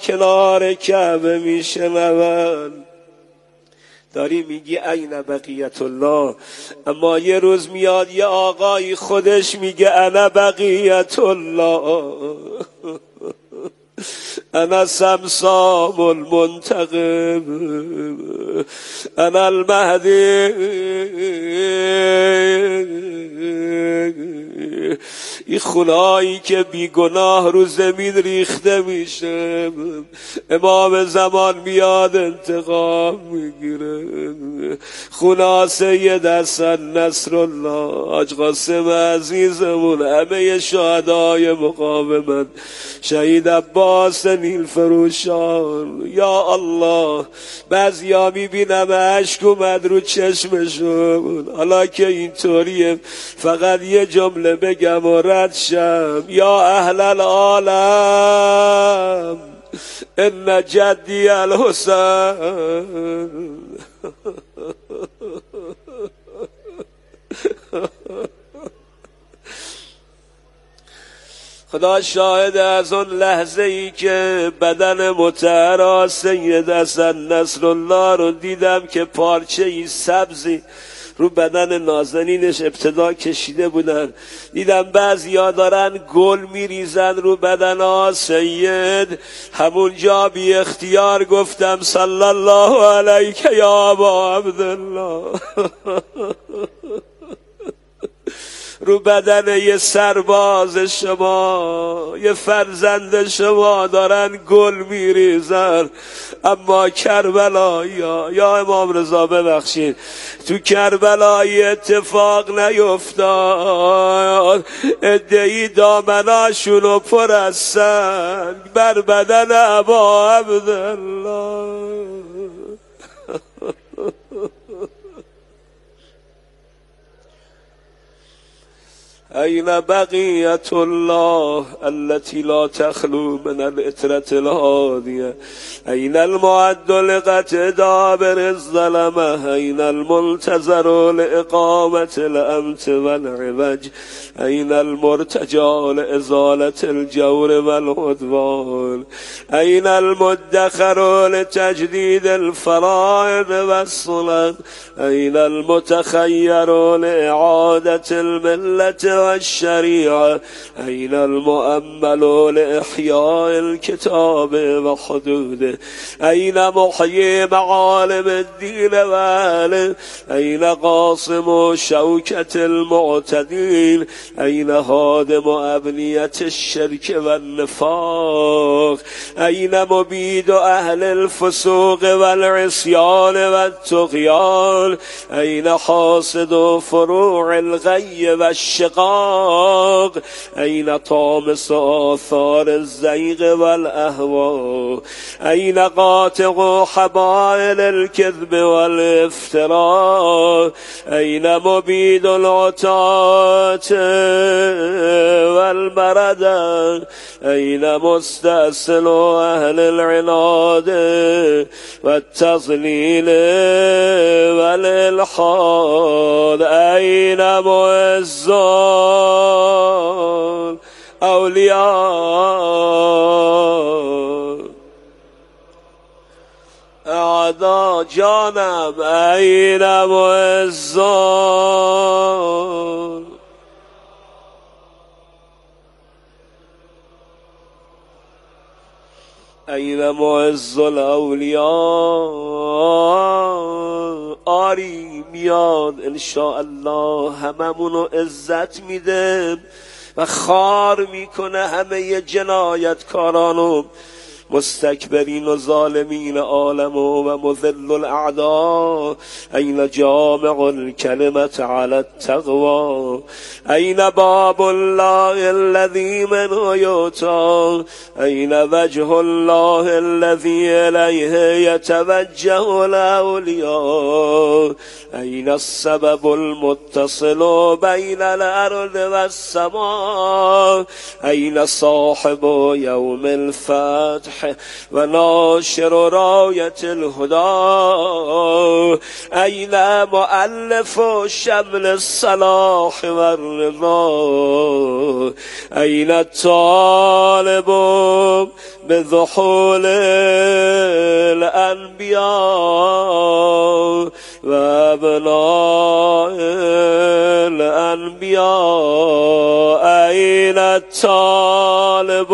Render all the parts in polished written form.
کنار کعبه میشنون. داری میگی این بقیت الله، اما یه روز میاد یه آقای خودش میگه انا بقیت الله، انا سمسام المنتقم، انا المهدی. این خونایی که بی گناه رو زمین ریخته میشه، امام زمان میاد انتقام میگیره. خونه سید حسن نصرالله، حاج قاسم عزیزمون، همه شهدای مقاومت، شهید عباس نیلفروشان. یا الله، بعضیا میبینم اشک اومد رو چشمشون. حالا که اینطوریه فقط یه جمله بگم و رد شم. یا اهل العالم ان جدی الحسین. خدا شاهد، از اون لحظه ای که بدن مطهر سید حسن نصرالله رو دیدم که پارچه ای سبزی رو بدن نازنینش ابتدا کشیده بودن، دیدم بعضیا دارن گل میریزن رو بدن سید. همونجا بی اختیار گفتم صلی الله علیک یا ابا عبدالله. رو بدن یه سرباز شما، یه فرزند شما دارن گل میریزن. اما کربلا، یا امام رضا ببخشید، تو کربلا اتفاق نیفتاد. ادعی دامناشونو پر از سنگ بر بدن ابا عبدالله. این بقیت الله التي لا تخلو من العطرة الهادیه. این المعد لقطع دابر الظلمه. این المنتظر لإقامة الأمت والعوج. این المرتجى لإزالة الجور والعدوان. این المدخر لتجديد الفرائض والسنن. این المتخير لإعادة الملة والشريعة. أين المؤمل لإحياء الكتاب وحدوده. أين محيي معالم الدين وآله. أين قاصم شوكة المعتدين. أين هادم أبنية الشرك والنفاق. أين مبيد أهل الفسوق والعصيان والطغيان. أين حاصد فروع الغي والشقاق. أين طامس آثار الزيغ والأهواء. أين قاطع حبائل الكذب والافتراء. أين مبيد العتاة والمرد. أين مستأصل أهل العناد والتضليل والإلحاد. أين معزون أولياء أعداء جانم. أين معزون أين معز الأولیاء. آری میاد انشاءالله، هممونو عزت میده و خار میکنه همه جنایتکارانو، مستكبرين وظالمين عالم ومذل الأعداء. أين جامع الكلمة على التقوى. أين باب الله الذي منه يؤتى. أين وجه الله الذي إليه يتوجه الأولياء. أين السبب المتصل بين الأرض والسماء. أين صاحب يوم الفتح و ناشر راية الهدى أين مؤلف شمل الصلاح والرضا أين الطالب بذحول الأنبياء وأبناء الأنبياء أين الطالب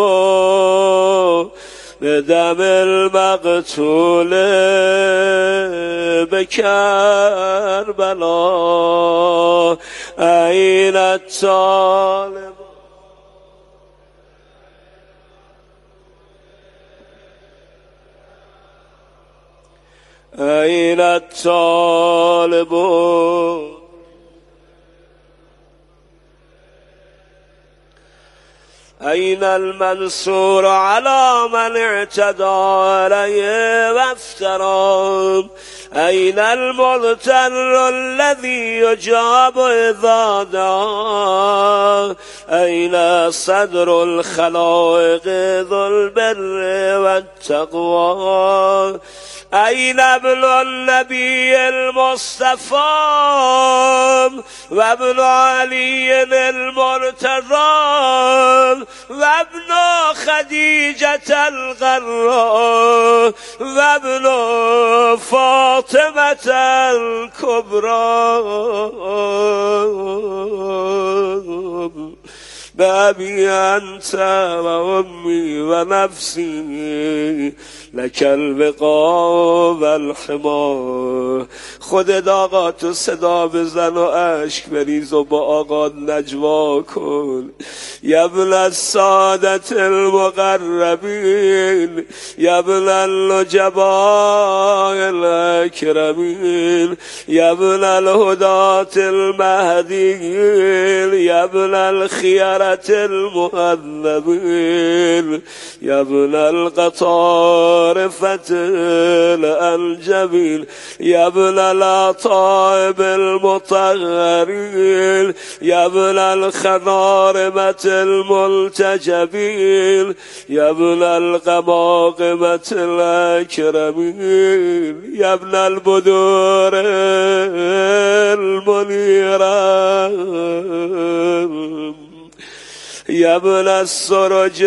بدم المقتول بكربلاء أين الطالب أين الطالب أين المنصور على من اعتدى عليه وافترى أين المضطر الذي يجاب إذا دعا أين صدر الخلائق ذو البر والتقوى أين ابن النبي المصطفى وابن علي المرتضى وابن خديجة الغراء وابن فاطمة الكبرى بأبي أنت وأمي ونفسي لك البقاء والحما. خودت آقا تو صدا بزن و اشک بریز و با آقا نجوا کن. یا ابن السادة المقربین یا ابن النجباء الاکرمین یا ابن الهداة المهدیین یا ابن الخيرة المهذبين يا ابن القطارفة الأنجبين يا ابن الأطائب المطهرين يا ابن الخضارمة الملتجبين يا ابن القماقمة الأكرمين يا ابن البدور المنيرة يا ابن السرج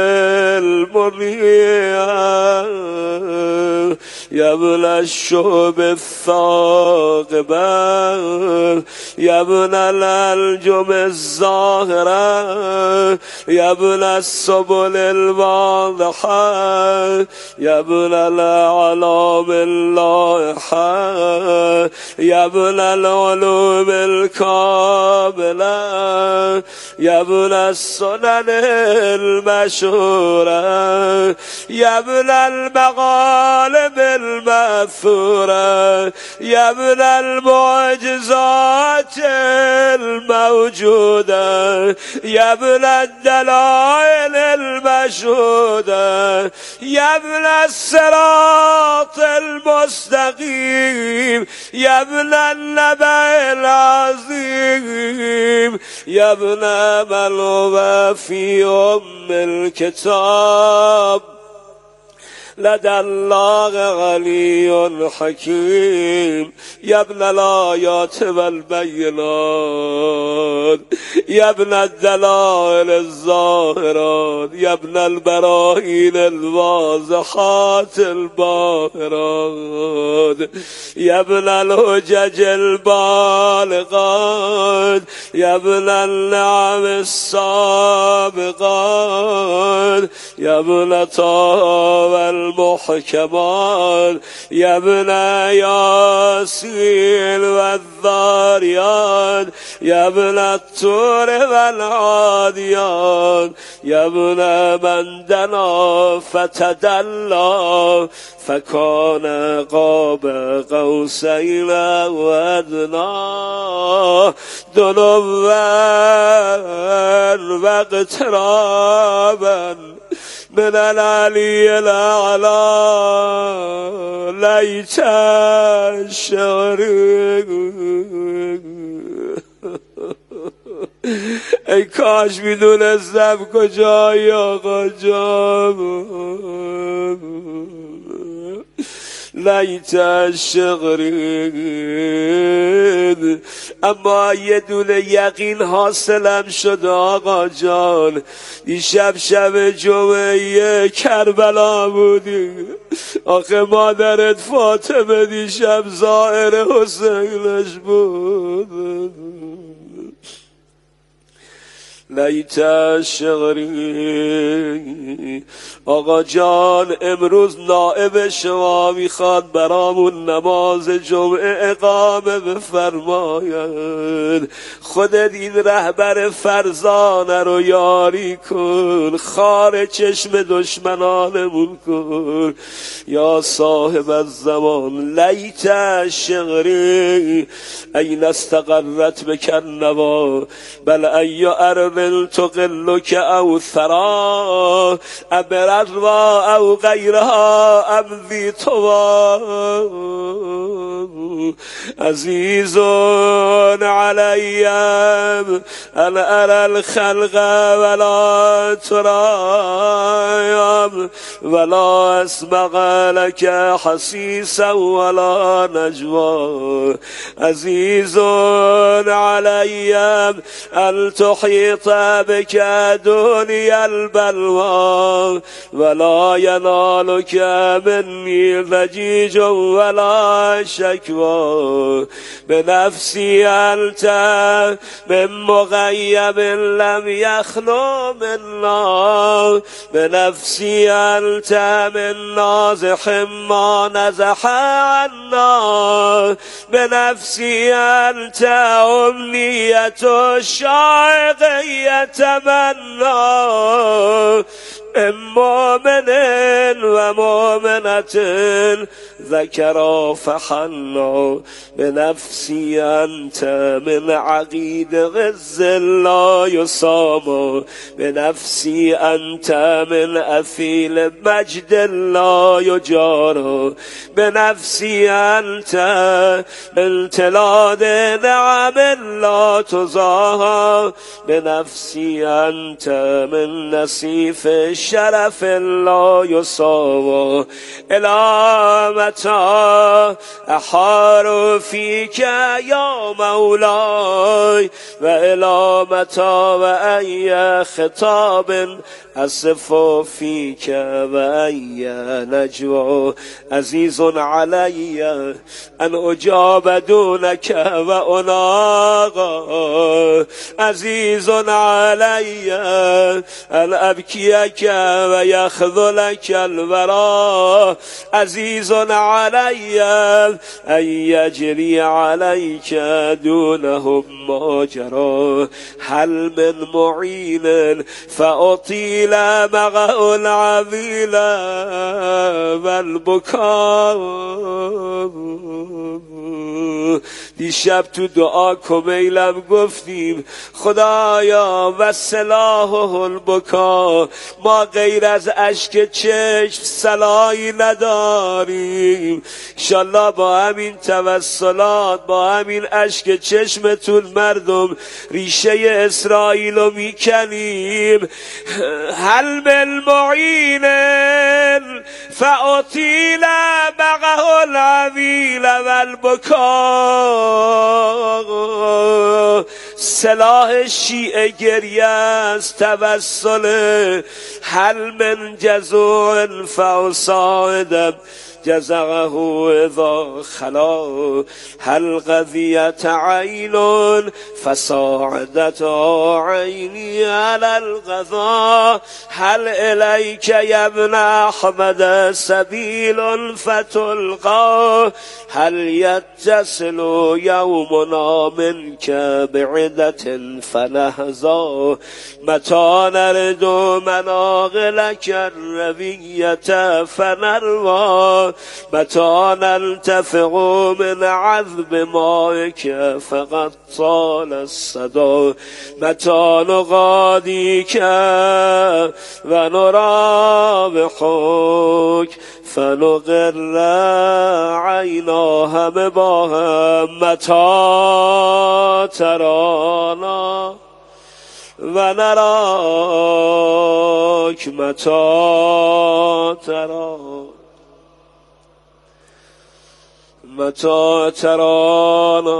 المضيء يا ابن الشهب الثاقبة يا ابن الألجم الزاهرة يا ابن السبل الواضحة يا ابن الأعلام اللائحة يا ابن العلوم الكاملة يا ابن السنن المشهورة يا ابن المغالب المأثورة يا ابن المعجزات الموجودة يا ابن الدلائل المشهودة يا ابن الصراط المستقيم يا ابن النبأ العظيم يا ابن من هو في أم الكتاب لدى الله علي حكيم يا ابن الآيات والبينات يا ابن الدلائل الظاهرات يا ابن البراهين الواضحات الباهرات يا ابن الحجج البالغات يا ابن النعم السابقات يا ابن طه المحكمات يا ابن ياسين والذاريات يا ابن الطور والعاديات يا ابن من دنا فتدلى فكان قاب قوسين وادنى دنوا واقترابا من العلي الأعلى ليت الشعر ای کاش میدونستم کجایی آقا جان. لیت الشغرین، اما یه دونه یقین حاصلم شد آقا جان. دیشب شب جمعه کربلا بودی، آخه مادرت فاطمه دیشب زائر حسینش بود. لیت الشغری. آقا جان امروز نائب شما میخواد برامون نماز جمعه اقامه بفرماید. خودت این رهبر فرزانه رو یاری کن، خار چشم دشمنانمون کن یا صاحب الزمان. لیت الشغری این استقرت بکن نوا بل ای ارض تقلک او ثرا ابرروا او غیرها امضی توا. عزیزون علیم ان ارى الخلق ولا ترایم ولا اسمع لك حسیسا ولا نجوا. عزیزون علیم ان تحیط بك دوني البلوى ولا ينالك مني ضجيج ولا شكوى. بنفسي أنت من مغيب لم يخلو منا، بنفسي أنت من نازح ما نزح عنا، بنفسي أنت أمنية الشاعق يتمنى من مؤمن ومؤمنة ذكر فحنى. بنفسي أنت من عقيد غز لا يصام، بنفسي أنت من أثيل مجد لا يجار، بنفسي أنت من تلاد نعم لا تزاها، بنفسي أنت من نسيف شرف لا يساوى. إلى متى أحار فيك يا مولاي وإلى متى وأي خطاب أصف فيك وأي نجوى. عزيز علي أن أجاب دونك وأناغى، عزيز علي أن أبكيك ويخذلك الورى، عزيز علي أن يجري عليك دونهم ما جرى. هل من معين فأطيل مغه العذيل والبكاء. دیشب تو دعا کمیلم گفتیم خدایا و سلاحه البکا، ما غیر از اشک چشم سلاحی نداریم. انشالله با همین توسلات، با همین اشک چشمتون مردم ریشه اسرائیل رو میکنیم. هل من معین فاطیل بقه العویل والبکا. سلاح شیعه گریه است توسل. هل من جزوع فاصاعدم جزعه اذا خلا، هل قضیت عین فساعدت عینی علی القضا، هل الیک یا ابن احمد سبیل فتلقا، هل یتصل یومنا منک بعدة فنهزا، متى نرد مناغلک الرویة فنروى، متى ننتفع من عذب مائك فقد طال الصدى، متى نغاديك ونرابحك فنقر عینا همه با هم، متى ترانا ونراك متى ترانا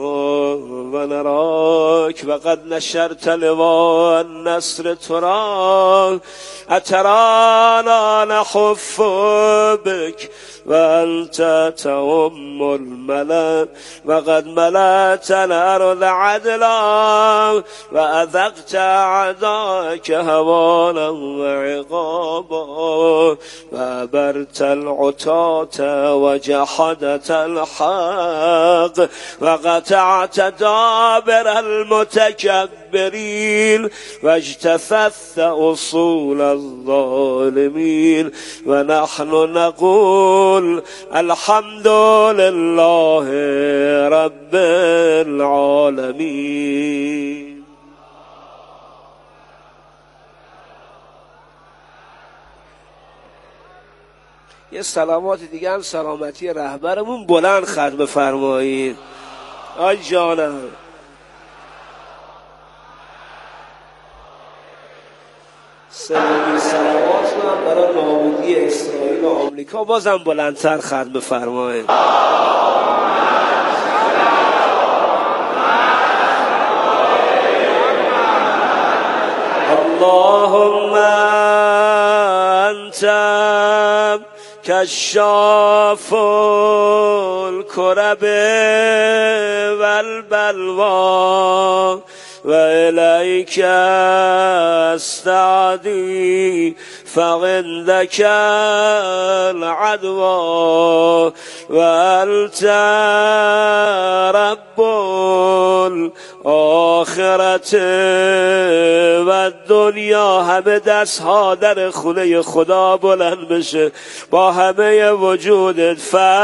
ونراك وقد نشرت لواء النصر ترى أترانا نحف بك وأنت تؤم الملأ وقد ملأت الأرض عدلا وأذقت أعداءك هوانا وعقابا وأبرت العتاة وجحدت الحق وقطعت دابر المتكبرين واجتثثت أصول الظالمين ونحن نقول الحمد لله رب العالمين. یه سلامات دیگه هم سلامتی رهبرمون بلند ختم بفرمایید. آی جانم سلمی سلامات هم برای نابودی اسرائیل و آمریکا بازم بلندتر ختم بفرمایید. اللهم انت كشاف الكرب والبلوى وإليك استعدي فعندك العدوى وأنت رب الآخرة و الدنیا. همه دست ها در خونه خدا بلند بشه با همه وجودت.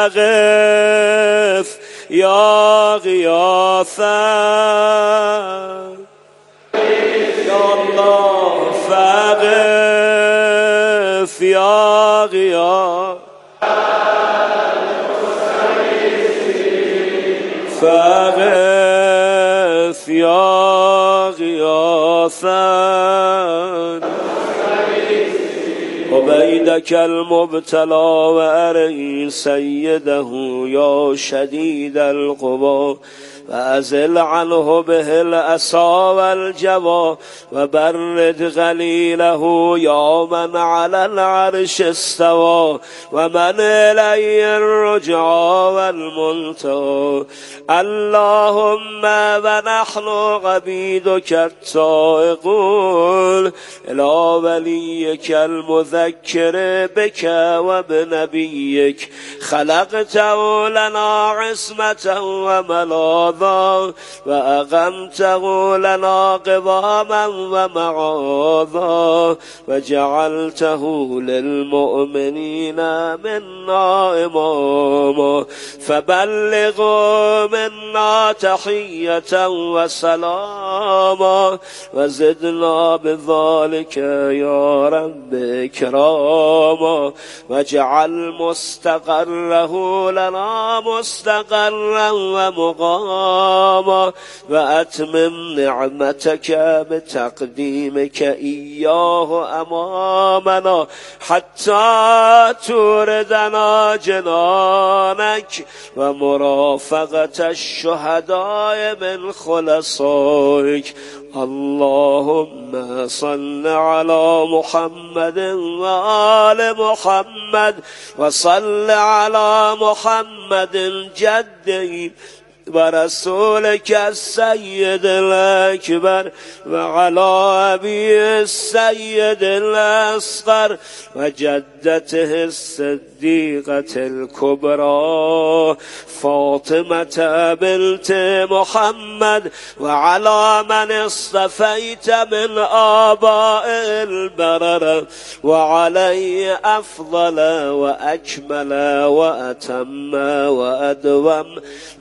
فقف یا غیاثا یا الله فقف یا غیاثا فقف یا غیاثا عبیدک المبتلا و ارئی سیده یا شدید القوا و ازل عنه به الاسا والجوا و برد غلیله یا من علی العرش استوا و من الی الرجعا والمنتهى. اللهم و نحن عبیدک التائقون الی ولیک المذکر بک و بنبیک خلقته لنا عصمة و ملاذا و اقمته لنا قواما و معاذا و جعلته للمؤمنین منا اماما فبلغوا منا تحیة و سلاما و زدنا بذلك یا رب اکراما و جعل مستقره لنا مستقرا و مقاما و اتمم نعمتك بتقدیمك ایاه امامنا حتی توردنا جنانك و مرافقت الشهداء من خلصائك. اللهم صل على محمد وآل محمد وصل على محمد جده ورسولك السيد الأكبر وعلى أبي السيد الأصغر وجدته الصديقة الكبرى فاطمة بنت محمد وعلى من اصطفيت من آباء البرر وعلي أفضل وأكمل وأتم وأدوم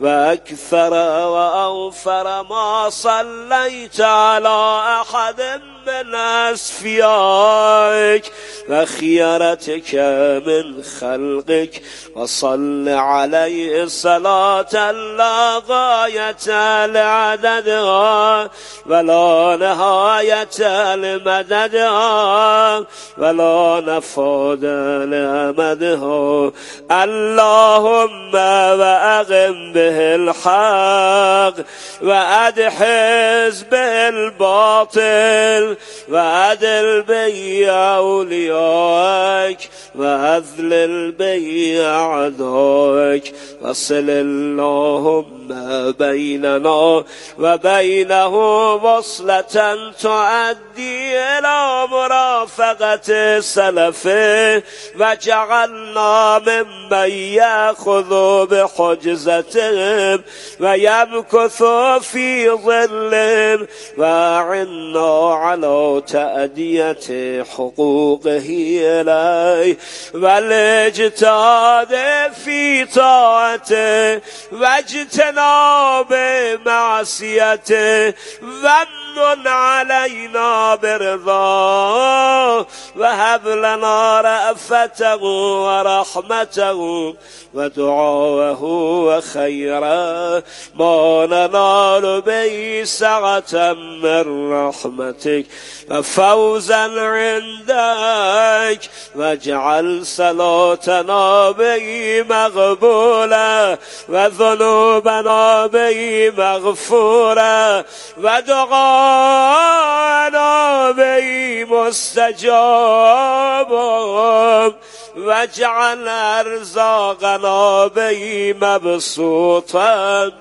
وأكثر وأوفر ما صليت على أحد من اصفیاک و خیارتک من خلقک و صل علیه صلاة لا غایت لعددها ولا نهایت لمددها ولا نفاد لأمدها اللهم و اقم به الحق و ادحز به الباطل و عدل به اولیاک و اذلل به اعداک و صل اللهم بیننا و بینه وصلة تعدی الى مرافقت سلفه و جعلنا ممن یأخذ بحجزتهم و یمکث فی ظلهم و اعنا علی تأدیت حقوقه الی و الاجتهاد فی طاعته و اجتناب معصیته و من علينا برضاه وهب لنا رأفته ورحمته ودعاءه وخيرا ما ننال به سعة من رحمتك وفوزا عندك واجعل صلاتنا به مقبولا وذنوبنا به مغفورا ودعانا به مستجاب واجعل ارزاقنا به مبسوطا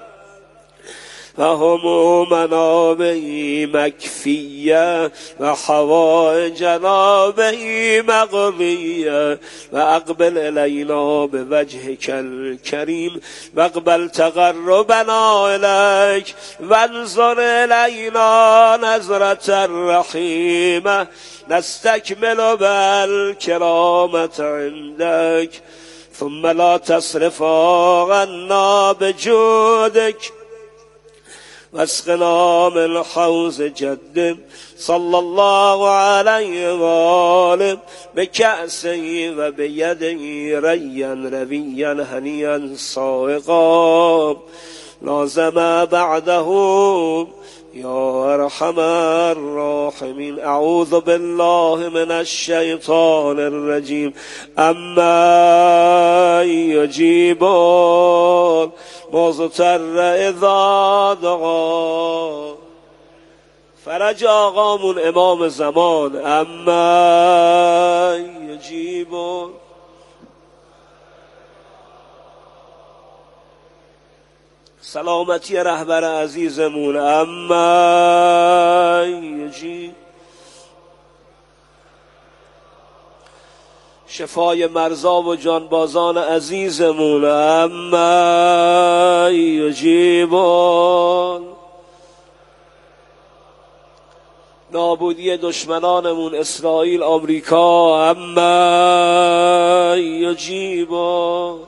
وهمومنا به مكفية وحوائجنا به مقضية وأقبل إلينا بوجهك الكريم واقبل تقربنا إليك وانظر إلينا نظرة رحيمة نستكمل بالكرامة عندك ثم لا تصرف عنا بجودك واسقنا من حوض جد صلى الله عليه وآله بكأسه وبيده ريا رويا هنيا صائغا لازم بعده يا أرحم الراحمين أعوذ بالله من الشيطان الرجيم أما يجيبون مضطر اذا دعا فرج آقامون امام زمان اما یجیبون سلامتی رهبر عزیزمون اما یجیب شفای مرزا و جانبازان عزیزمون اما یجیبون نابودی دشمنانمون اسرائیل آمریکا اما یجیبون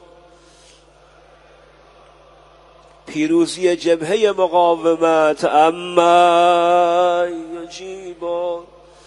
پیروزی جبهه مقاومت اما یجیبون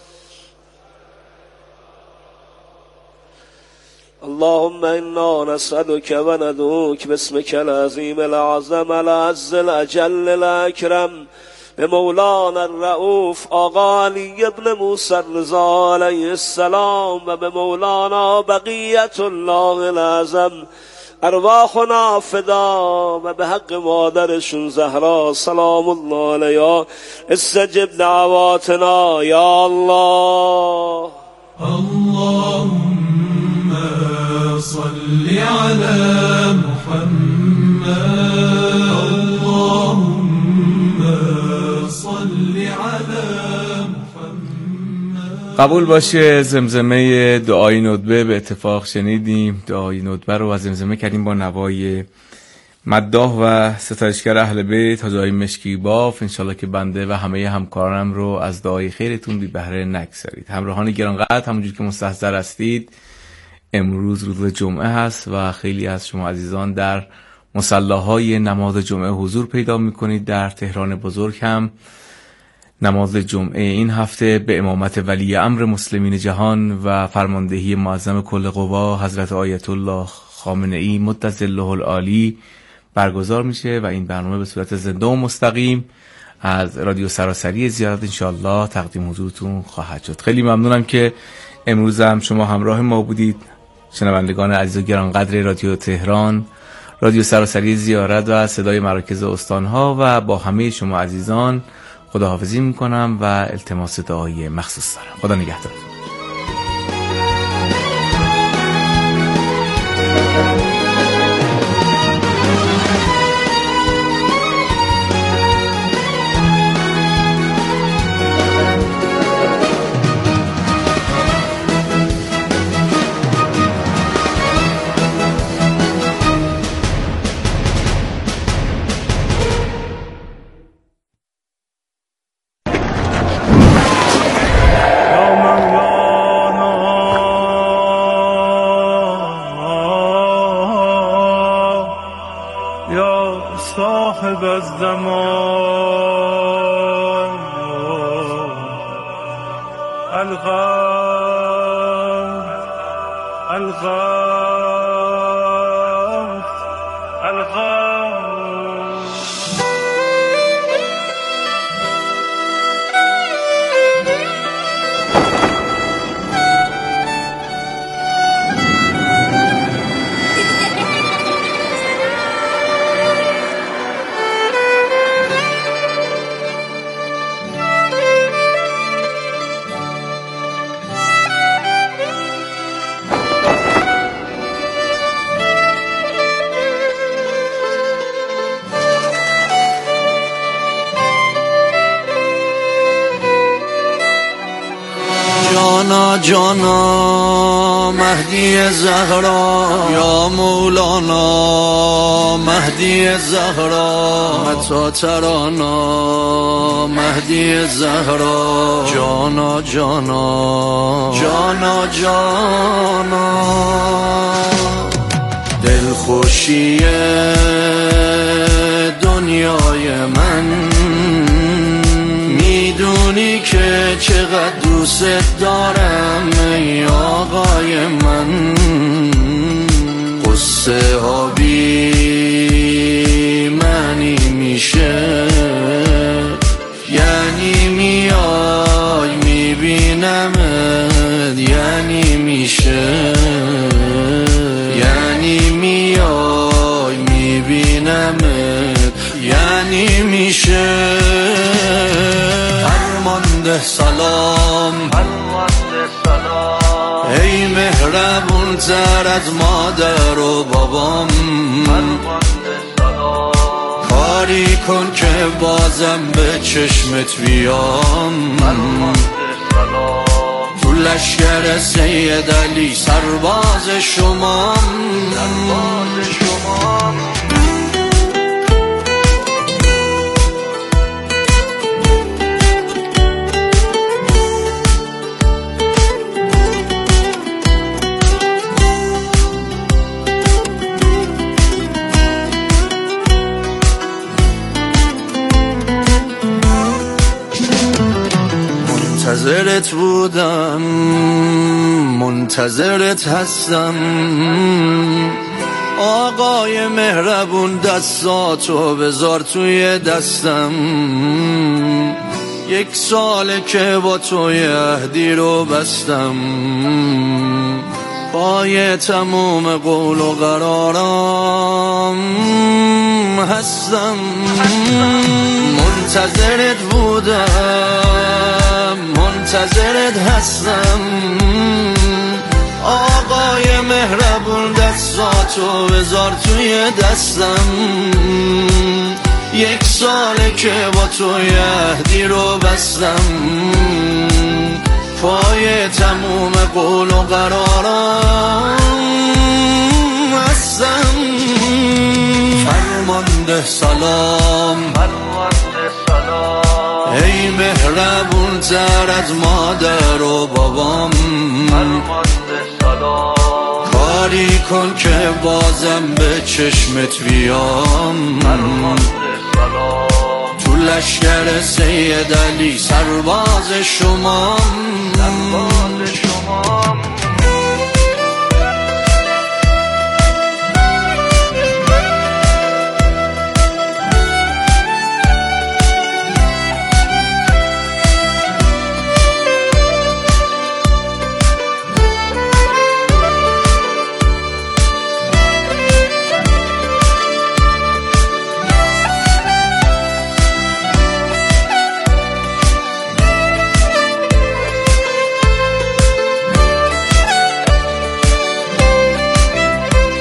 اللهم انا نسألك وندعوك باسمك العظيم العظم العز الاجل الاكرم بمولانا الرؤوف آقا علی ابن موسی الرضا علیه السلام و بمولانا بقیت الله العظم ارواحنا فدا و به حق مادرشون زهرا سلام الله علیها استجب دعواتنا یا الله. اللهم صل على محمد اللهم صل على محمد. قبول باشه زمزمه دعای ندبه به اتفاق شنیدیم. دعای ندبه رو از زمزمه کردیم با نوای مداح و ستایشگر اهل بیت حاجی مشکی باف. انشالله که بنده و همه همکارانم رو از دعای خیرتون بی بهره نگذارید. همراهان گرانقدر، همونجور که مستحضر هستید امروز روز جمعه هست و خیلی از شما عزیزان در مصلاهای نماز جمعه حضور پیدا میکنید. در تهران بزرگ هم نماز جمعه این هفته به امامت ولی امر مسلمین جهان و فرماندهی معظم کل قوا حضرت آیت الله خامنه‌ای مدظله العالی برگزار میشه و این برنامه به صورت زنده و مستقیم از رادیو سراسری زیارت انشالله تقدیم حضورتون خواهد شد. خیلی ممنونم که امروز هم شما همراه ما بودید، شنوندگان عزیز و گرانقدر رادیو تهران، رادیو سراسری زیارت و صدای مراکز استانها، و با همه شما عزیزان خداحافظی میکنم و التماس دعای مخصوص دارم. خدا نگهدار. صاحب الزمان جانا مهدی زهرا، یا مولانا مهدی زهرا، متا ترانا مهدی زهرا، جانا جانا جانا جانا، دلخوشی دنیای من، میدونی که چقدر دوست دارم ای آقای من، قصه ها بی معنی میشه، یعنی میای میبینمت، یعنی میشه، یعنی میای میبینمت، یعنی میشه. فرمانده سلام، ای مهربون تر از مادر و بابام، کاری کن که بازم به چشمت بیام، تو لشکر سید علی سرباز شمام. منتظرت بودم، منتظرت هستم، آقای مهربون دستاتو بذار توی دستم، یک ساله که با توی عهدی رو بستم، پای تموم قول و قرارم هستم، منتظرت بودم، منتظرت هستم، آقای مهربون دستاتو بذار توی دستم، یک ساله که با توی عهدی رو بستم، پای تموم قول و قرارم هستم. فرمانده سلام، ای مهربون تر از مادر و بابام، کاری کن که بازم به چشمت بیام، تو تو لشکر سید علی سرباز شما